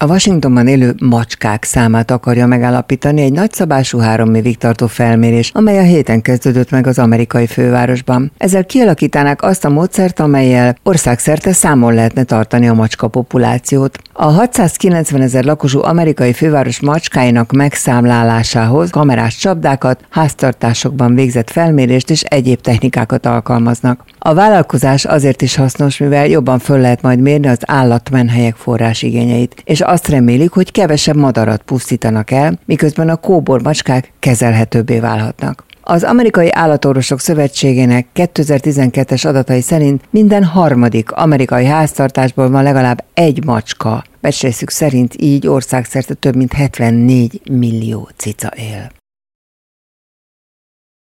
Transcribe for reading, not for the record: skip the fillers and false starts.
A Washingtonban élő macskák számát akarja megállapítani egy nagyszabású 3 évig tartó felmérés, amely a héten kezdődött meg az amerikai fővárosban. Ezzel kialakítanák azt a módszert, amellyel országszerte számon lehetne tartani a macska populációt. A 690 000 lakosú amerikai főváros macskáinak megszámlálásához kamerás csapdákat, háztartásokban végzett felmérést és egyéb technikákat alkalmaznak. A vállalkozás azért is hasznos, mivel jobban föl lehet majd mérni az állatmenhelyek forrásigényeit, és azt remélik, hogy kevesebb madarat pusztítanak el, miközben a kóbormacskák kezelhetőbbé válhatnak. Az Amerikai Állatorvosok Szövetségének 2012-es adatai szerint minden harmadik amerikai háztartásból van legalább egy macska. Becslésük szerint így országszerte több mint 74 millió cica él.